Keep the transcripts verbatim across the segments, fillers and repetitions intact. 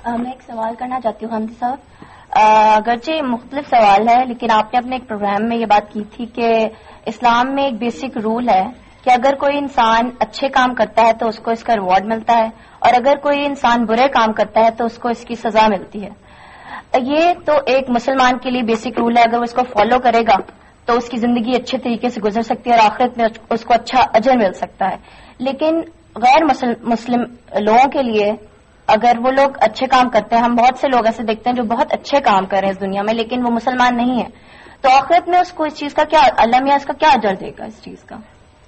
میں ایک سوال کرنا چاہتی ہوں حمدی صاحب، اگرچہ مختلف سوال ہے لیکن آپ نے اپنے ایک پروگرام میں یہ بات کی تھی کہ اسلام میں ایک بیسک رول ہے کہ اگر کوئی انسان اچھے کام کرتا ہے تو اس کو اس کا ریوارڈ ملتا ہے، اور اگر کوئی انسان برے کام کرتا ہے تو اس کو اس کی سزا ملتی ہے. یہ تو ایک مسلمان کے لیے بیسک رول ہے، اگر وہ اس کو فالو کرے گا تو اس کی زندگی اچھے طریقے سے گزر سکتی ہے اور آخرت میں اس کو اچھا اجر مل سکتا ہے. لیکن غیر مسلم لوگوں کے لیے اگر وہ لوگ اچھے کام کرتے ہیں، ہم بہت سے لوگ ایسے دیکھتے ہیں جو بہت اچھے کام کر رہے ہیں اس دنیا میں لیکن وہ مسلمان نہیں ہے، تو آخرت میں اس کو اس چیز کا کیا، اللہ میاں اس کا کیا اجر دے گا اس چیز کا؟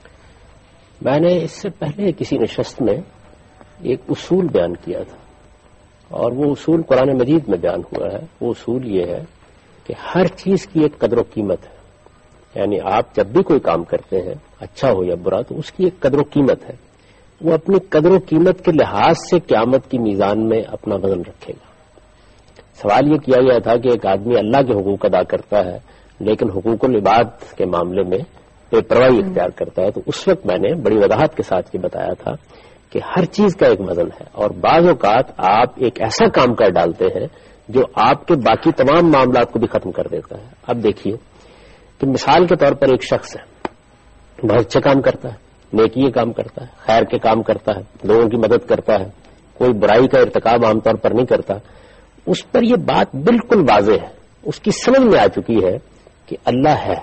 میں نے اس سے پہلے کسی نشست میں ایک اصول بیان کیا تھا، اور وہ اصول قرآن مجید میں بیان ہوا ہے. وہ اصول یہ ہے کہ ہر چیز کی ایک قدر و قیمت ہے. یعنی آپ جب بھی کوئی کام کرتے ہیں، اچھا ہو یا برا، تو اس کی ایک قدر و قیمت ہے. وہ اپنی قدر و قیمت کے لحاظ سے قیامت کی میزان میں اپنا وزن رکھے گا. سوال یہ کیا گیا تھا کہ ایک آدمی اللہ کے حقوق ادا کرتا ہے لیکن حقوق العباد کے معاملے میں بے پرواہی اختیار کرتا ہے، تو اس وقت میں نے بڑی وضاحت کے ساتھ یہ بتایا تھا کہ ہر چیز کا ایک وزن ہے، اور بعض اوقات آپ ایک ایسا کام کر ڈالتے ہیں جو آپ کے باقی تمام معاملات کو بھی ختم کر دیتا ہے. اب دیکھیے کہ مثال کے طور پر ایک شخص ہے، بہت اچھا کام کرتا ہے، نیکی کام کرتا ہے، خیر کے کام کرتا ہے، لوگوں کی مدد کرتا ہے، کوئی برائی کا ارتکاب عام طور پر نہیں کرتا. اس پر یہ بات بالکل واضح ہے، اس کی سمجھ میں آ چکی ہے کہ اللہ ہے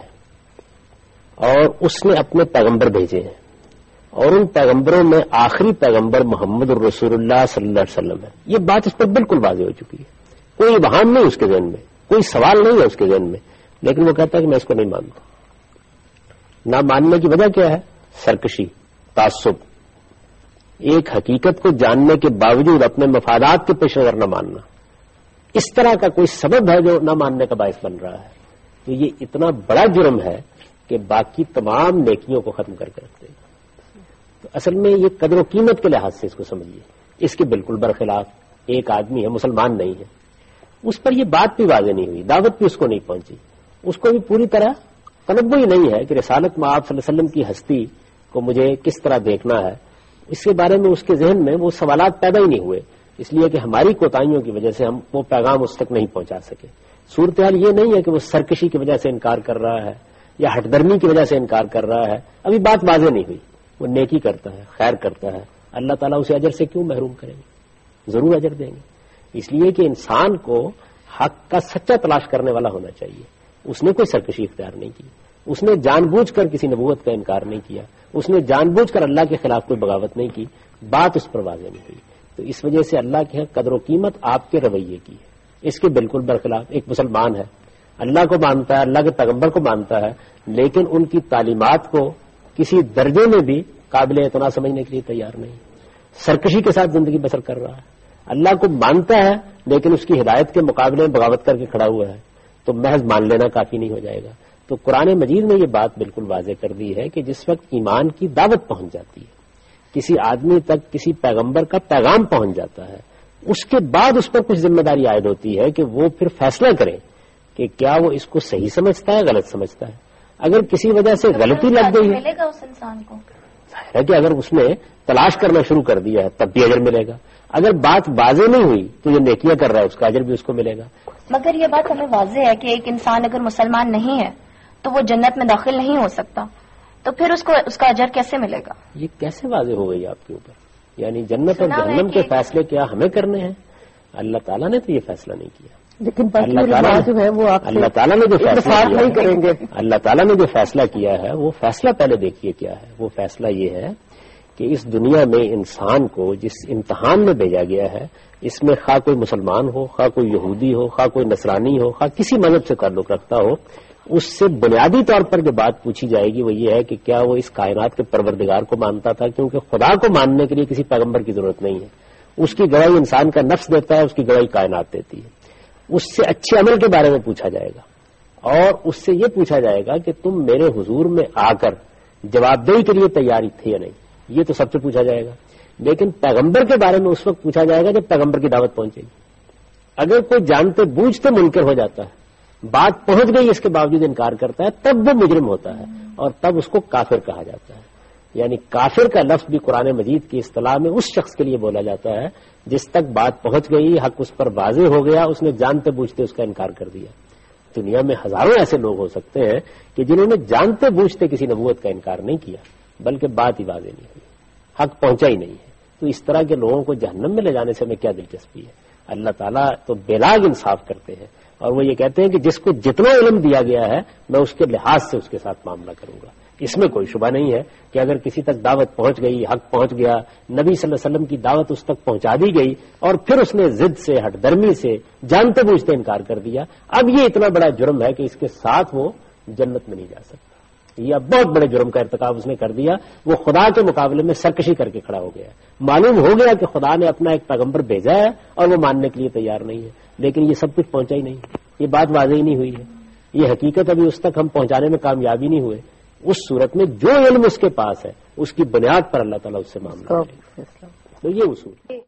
اور اس نے اپنے پیغمبر بھیجے ہیں، اور ان پیغمبروں میں آخری پیغمبر محمد الرسول اللہ صلی اللہ علیہ وسلم ہے. یہ بات اس پر بالکل واضح ہو چکی ہے، کوئی ابہام نہیں اس کے ذہن میں، کوئی سوال نہیں ہے اس کے ذہن میں، لیکن وہ کہتا ہے کہ میں اس کو نہیں مانتا. نہ ماننے کی وجہ کیا ہے؟ سرکشی، تعصب، ایک حقیقت کو جاننے کے باوجود اپنے مفادات کے پیش نظر نہ ماننا. اس طرح کا کوئی سبب ہے جو نہ ماننے کا باعث بن رہا ہے. تو یہ اتنا بڑا جرم ہے کہ باقی تمام نیکیوں کو ختم کر کے رکھ دے گا. تو اصل میں یہ قدر و قیمت کے لحاظ سے اس کو سمجھیے. اس کے بالکل برخلاف ایک آدمی ہے، مسلمان نہیں ہے، اس پر یہ بات بھی واضح نہیں ہوئی، دعوت بھی اس کو نہیں پہنچی، اس کو بھی پوری طرح تنبہ ہی نہیں ہے کہ رسالت میں آپ صلی اللہ علیہ وسلم کی ہستی کو مجھے کس طرح دیکھنا ہے. اس کے بارے میں اس کے ذہن میں وہ سوالات پیدا ہی نہیں ہوئے، اس لیے کہ ہماری کوتاہیوں کی وجہ سے ہم وہ پیغام اس تک نہیں پہنچا سکے. صورتحال یہ نہیں ہے کہ وہ سرکشی کی وجہ سے انکار کر رہا ہے یا ہٹ درمی کی وجہ سے انکار کر رہا ہے، ابھی بات واضح نہیں ہوئی. وہ نیکی کرتا ہے، خیر کرتا ہے، اللہ تعالیٰ اسے اجر سے کیوں محروم کریں گے؟ ضرور اجر دیں گے. اس لیے کہ انسان کو حق کا سچا تلاش کرنے والا ہونا چاہیے. اس نے کوئی سرکشی اختیار نہیں کی، اس نے جان بوجھ کر کسی نبوت کا انکار نہیں کیا، اس نے جان بوجھ کر اللہ کے خلاف کوئی بغاوت نہیں کی. بات اس پر واضح نہیں ہوئی. تو اس وجہ سے اللہ کی قدر و قیمت آپ کے رویے کی ہے. اس کے بالکل برخلاف ایک مسلمان ہے، اللہ کو مانتا ہے، اللہ کے پیغمبر کو مانتا ہے، لیکن ان کی تعلیمات کو کسی درجے میں بھی قابل اعتنا سمجھنے کے لیے تیار نہیں، سرکشی کے ساتھ زندگی بسر کر رہا ہے. اللہ کو مانتا ہے لیکن اس کی ہدایت کے مقابلے میں بغاوت کر کے کھڑا ہوا ہے، تو محض مان لینا کافی نہیں ہو جائے گا. تو قرآن مجید نے یہ بات بالکل واضح کر دی ہے کہ جس وقت ایمان کی دعوت پہنچ جاتی ہے، کسی آدمی تک کسی پیغمبر کا پیغام پہنچ جاتا ہے، اس کے بعد اس پر کچھ ذمہ داری عائد ہوتی ہے کہ وہ پھر فیصلہ کرے کہ کیا وہ اس کو صحیح سمجھتا ہے، غلط سمجھتا ہے. اگر کسی وجہ سے غلطی لگ گئی ہے، ملے گا اس انسان کو. ظاہر ہے کہ اگر اس نے تلاش کرنا شروع کر دیا ہے تب بھی اجر ملے گا. اگر بات واضح نہیں ہوئی تو جو نیکیاں کر رہا ہے اس کا اجر بھی اس کو ملے گا. مگر یہ بات ہمیں واضح ہے کہ ایک انسان اگر مسلمان نہیں ہے تو وہ جنت میں داخل نہیں ہو سکتا، تو پھر اس کو اس کا اجر کیسے ملے گا؟ یہ کیسے واضح ہو گئی آپ کے اوپر؟ یعنی جنت اور جہنم کے فیصلے کیا ہمیں کرنے ہیں؟ اللہ تعالیٰ نے تو یہ فیصلہ نہیں کیا. لیکن اللہ تعالیٰ جو ہے وہ آپ اللہ تعالیٰ نے جو فیصلہ نہیں کریں گے. اللہ تعالیٰ نے جو فیصلہ کیا ہے وہ فیصلہ پہلے دیکھیے کیا ہے. وہ فیصلہ یہ ہے کہ اس دنیا میں انسان کو جس امتحان میں بھیجا گیا ہے، اس میں خواہ کوئی مسلمان ہو، خواہ کوئی یہودی ہو، خواہ کوئی نصرانی ہو، خواہ کسی مذہب سے تعلق رکھتا ہو، اس سے بنیادی طور پر جو بات پوچھی جائے گی وہ یہ ہے کہ کیا وہ اس کائنات کے پروردگار کو مانتا تھا؟ کیونکہ خدا کو ماننے کے لیے کسی پیغمبر کی ضرورت نہیں ہے. اس کی گواہی انسان کا نفس دیتا ہے، اس کی گواہی کائنات دیتی ہے. اس سے اچھے عمل کے بارے میں پوچھا جائے گا، اور اس سے یہ پوچھا جائے گا کہ تم میرے حضور میں آ کر جواب دہی کے لیے تیاری تھے یا نہیں. یہ تو سب سے پوچھا جائے گا. لیکن پیغمبر کے بارے میں اس وقت پوچھا جائے گا جب پیغمبر کی دعوت پہنچے گی. اگر کوئی جانتے بوجھتے منکر ہو جاتا ہے، بات پہنچ گئی اس کے باوجود انکار کرتا ہے، تب وہ مجرم ہوتا ہے اور تب اس کو کافر کہا جاتا ہے. یعنی کافر کا لفظ بھی قرآن مجید کی اصطلاح میں اس شخص کے لیے بولا جاتا ہے جس تک بات پہنچ گئی، حق اس پر واضح ہو گیا، اس نے جانتے بوجھتے اس کا انکار کر دیا۔ دنیا میں ہزاروں ایسے لوگ ہو سکتے ہیں کہ جنہوں نے جانتے بوجھتے کسی نبوت کا انکار نہیں کیا، بلکہ بات ہی واضح نہیں ہوئی، حق پہنچا ہی نہیں ہے۔ تو اس طرح کے لوگوں کو جہنم میں لے جانے سے ہمیں کیا دلچسپی ہے؟ اللہ تعالیٰ تو بلاگ انصاف کرتے ہیں، اور وہ یہ کہتے ہیں کہ جس کو جتنا علم دیا گیا ہے میں اس کے لحاظ سے اس کے ساتھ معاملہ کروں گا۔ اس میں کوئی شبہ نہیں ہے کہ اگر کسی تک دعوت پہنچ گئی، حق پہنچ گیا، نبی صلی اللہ علیہ وسلم کی دعوت اس تک پہنچا دی گئی، اور پھر اس نے ضد سے، ہٹ درمی سے، جانتے بوجھتے انکار کر دیا، اب یہ اتنا بڑا جرم ہے کہ اس کے ساتھ وہ جنت میں نہیں جا سکتا۔ یہ اب بہت بڑے جرم کا ارتکاب اس نے کر دیا، وہ خدا کے مقابلے میں سرکشی کر کے کھڑا ہو گیا ہے۔ معلوم ہو گیا کہ خدا نے اپنا ایک پیغمبر بھیجا ہے اور وہ ماننے کے لیے تیار نہیں ہے، لیکن یہ سب کچھ پہنچا ہی نہیں، یہ بات واضح ہی نہیں ہوئی ہے، یہ حقیقت ابھی اس تک ہم پہنچانے میں کامیاب ہی نہیں ہوئے۔ اس صورت میں جو علم اس کے پاس ہے اس کی بنیاد پر اللہ تعالیٰ اس سے معاملہ کرے گا۔ تو یہ اصول